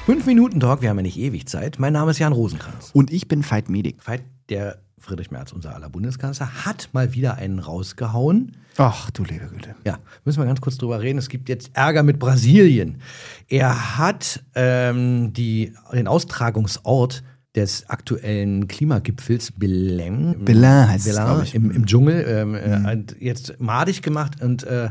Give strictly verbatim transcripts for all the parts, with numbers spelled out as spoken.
Fünf Minuten Talk, wir haben ja nicht ewig Zeit. Mein Name ist Jan Rosenkranz. Und ich bin Veit Medik. Veit, der Friedrich Merz, unser aller Bundeskanzler, hat mal wieder einen rausgehauen. Ach, du liebe Güte. Ja, müssen wir ganz kurz drüber reden. Es gibt jetzt Ärger mit Brasilien. Er hat ähm, die, den Austragungsort des aktuellen Klimagipfels Belém, Belém heißt es, glaube ich. Im, im Dschungel ähm, mhm. äh, jetzt madig gemacht und äh,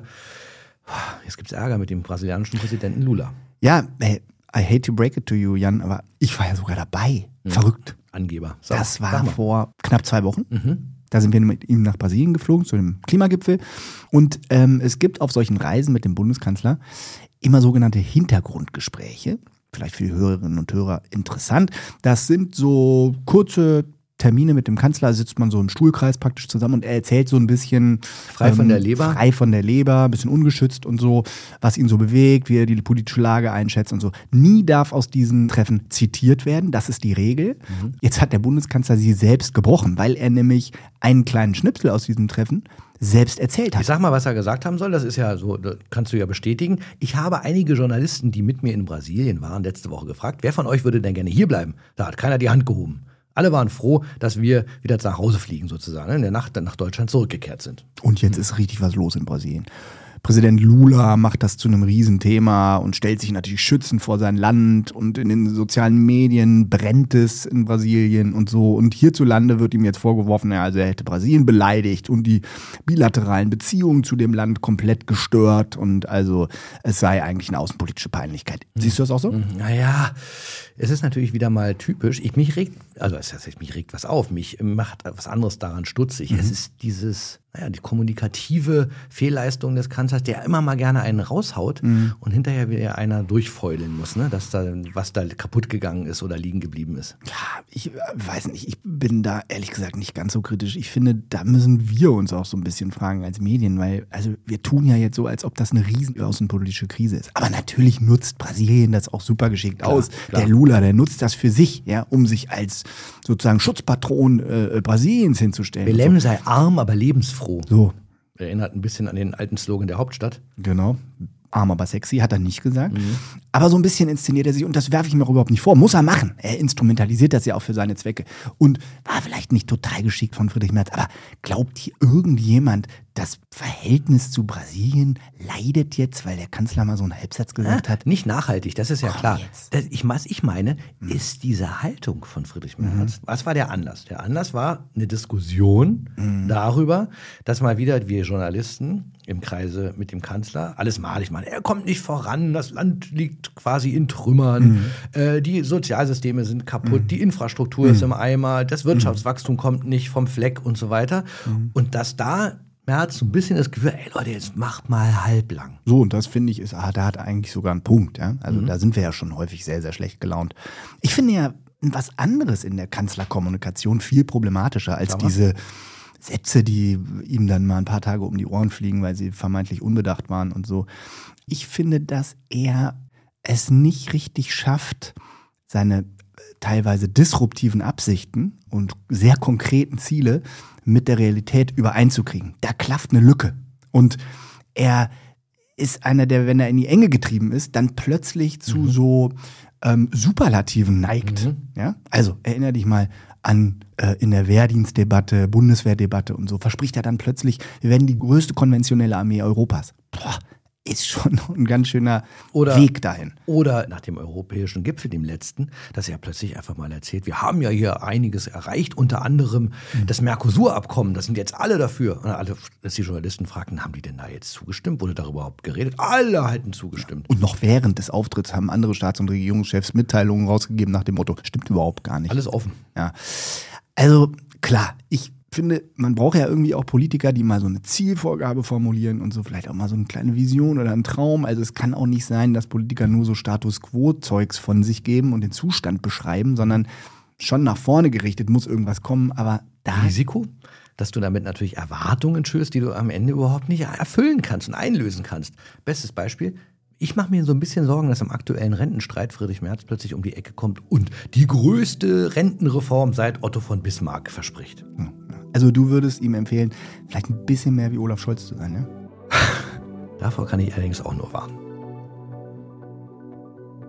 jetzt gibt es Ärger mit dem brasilianischen Präsidenten Lula. Ja, hey, I hate to break it to you, Jan, aber ich war ja sogar dabei. Mhm. Verrückt. Angeber. Sag, das war vor knapp zwei Wochen. Mhm. Da sind wir mit ihm nach Brasilien geflogen, zu dem Klimagipfel. Und ähm, es gibt auf solchen Reisen mit dem Bundeskanzler immer sogenannte Hintergrundgespräche. Vielleicht für die Hörerinnen und Hörer interessant. Das sind so kurze Termine mit dem Kanzler, sitzt man so im Stuhlkreis praktisch zusammen und er erzählt so ein bisschen frei von ähm, der Leber, frei von der Leber, ein bisschen ungeschützt und so, was ihn so bewegt, wie er die politische Lage einschätzt und so. Nie darf aus diesen Treffen zitiert werden, das ist die Regel. Mhm. Jetzt hat der Bundeskanzler sie selbst gebrochen, weil er nämlich einen kleinen Schnipsel aus diesem Treffen selbst erzählt hat. Ich sag mal, was er gesagt haben soll, das ist ja so, das kannst du ja bestätigen. Ich habe einige Journalisten, die mit mir in Brasilien waren, letzte Woche gefragt, wer von euch würde denn gerne hier bleiben? Da hat keiner die Hand gehoben. Alle waren froh, dass wir wieder nach Hause fliegen sozusagen, in der Nacht dann nach Deutschland zurückgekehrt sind. Und jetzt ist richtig was los in Brasilien. Präsident Lula macht das zu einem Riesenthema und stellt sich natürlich schützend vor sein Land und in den sozialen Medien brennt es in Brasilien und so. Und hierzulande wird ihm jetzt vorgeworfen, ja, also er hätte Brasilien beleidigt und die bilateralen Beziehungen zu dem Land komplett gestört und also es sei eigentlich eine außenpolitische Peinlichkeit. Siehst du das auch so? Naja, es ist natürlich wieder mal typisch. Ich mich regt, also es heißt, mich regt was auf, mich macht was anderes daran stutzig. Mhm. Es ist dieses, naja, die kommunikative Fehlleistung des Kanzlers, der immer mal gerne einen raushaut mhm. und hinterher wieder einer durchfäulen muss, ne? Dass da was da kaputt gegangen ist oder liegen geblieben ist. Ja, ich weiß nicht, ich bin da ehrlich gesagt nicht ganz so kritisch. Ich finde, da müssen wir uns auch so ein bisschen fragen als Medien, weil also wir tun ja jetzt so, als ob das eine riesen außenpolitische Krise ist. Aber natürlich nutzt Brasilien das auch super geschickt klar, aus. Klar. Der Lula, der nutzt das für sich, ja, um sich als sozusagen Schutzpatron äh, Brasiliens hinzustellen. Belém sei arm, aber lebensfroh. So. Erinnert ein bisschen an den alten Slogan der Hauptstadt. Genau. Arm, aber sexy, hat er nicht gesagt. Mhm. Aber so ein bisschen inszeniert er sich und das werfe ich mir auch überhaupt nicht vor. Muss er machen. Er instrumentalisiert das ja auch für seine Zwecke. Und war vielleicht nicht total geschickt von Friedrich Merz, aber glaubt hier irgendjemand, das Verhältnis zu Brasilien leidet jetzt, weil der Kanzler mal so einen Halbsatz gesagt ja, hat? Nicht nachhaltig, das ist ja Komm klar. Das, ich, was ich meine, mhm. ist diese Haltung von Friedrich Merz. Mhm. Was war der Anlass? Der Anlass war eine Diskussion mhm. darüber, dass mal wieder wir Journalisten im Kreise mit dem Kanzler alles malig machen. Er kommt nicht voran, das Land liegt quasi in Trümmern, mhm. äh, die Sozialsysteme sind kaputt, mhm. die Infrastruktur mhm. ist im Eimer, das Wirtschaftswachstum mhm. kommt nicht vom Fleck und so weiter. Mhm. Und dass da Merz so ein bisschen das Gefühl, ey Leute, jetzt macht mal halblang. So, und das finde ich, ist, ah, da hat eigentlich sogar einen Punkt. Ja? Also mhm. da sind wir ja schon häufig sehr, sehr schlecht gelaunt. Ich finde ja was anderes in der Kanzlerkommunikation viel problematischer als Aber diese Sätze, die ihm dann mal ein paar Tage um die Ohren fliegen, weil sie vermeintlich unbedacht waren und so. Ich finde, dass er es nicht richtig schafft, seine teilweise disruptiven Absichten und sehr konkreten Ziele mit der Realität übereinzukriegen. Da klafft eine Lücke. Und er ist einer, der, wenn er in die Enge getrieben ist, dann plötzlich zu mhm. so ähm, Superlativen neigt. Mhm. Ja? Also erinnere dich mal an äh, in der Wehrdienstdebatte, Bundeswehrdebatte und so, verspricht er dann plötzlich, wir werden die größte konventionelle Armee Europas. Boah, ist schon ein ganz schöner oder, Weg dahin. Oder nach dem europäischen Gipfel, dem letzten, dass er plötzlich einfach mal erzählt, wir haben ja hier einiges erreicht, unter anderem mhm. das Mercosur-Abkommen, das sind jetzt alle dafür. Und alle, dass die Journalisten fragten, haben die denn da jetzt zugestimmt? Wurde darüber überhaupt geredet? Alle hätten zugestimmt. Und noch während des Auftritts haben andere Staats- und Regierungschefs Mitteilungen rausgegeben nach dem Motto, stimmt überhaupt gar nicht. Alles offen. Ja. Also klar, ich finde, man braucht ja irgendwie auch Politiker, die mal so eine Zielvorgabe formulieren und so vielleicht auch mal so eine kleine Vision oder einen Traum. Also es kann auch nicht sein, dass Politiker nur so Status-Quo-Zeugs von sich geben und den Zustand beschreiben, sondern schon nach vorne gerichtet muss irgendwas kommen, aber da... Risiko? Dass du damit natürlich Erwartungen schürst, die du am Ende überhaupt nicht erfüllen kannst und einlösen kannst. Bestes Beispiel, ich mache mir so ein bisschen Sorgen, dass im aktuellen Rentenstreit Friedrich Merz plötzlich um die Ecke kommt und die größte Rentenreform seit Otto von Bismarck verspricht. Also du würdest ihm empfehlen, vielleicht ein bisschen mehr wie Olaf Scholz zu sein, ne? Davor kann ich allerdings auch nur warnen.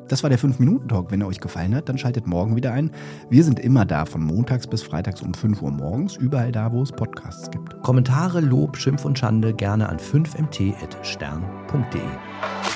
Das war der fünf Minuten Talk. Wenn er euch gefallen hat, dann schaltet morgen wieder ein. Wir sind immer da, von montags bis freitags um fünf Uhr morgens, überall da, wo es Podcasts gibt. Kommentare, Lob, Schimpf und Schande gerne an fünf m t at stern punkt de.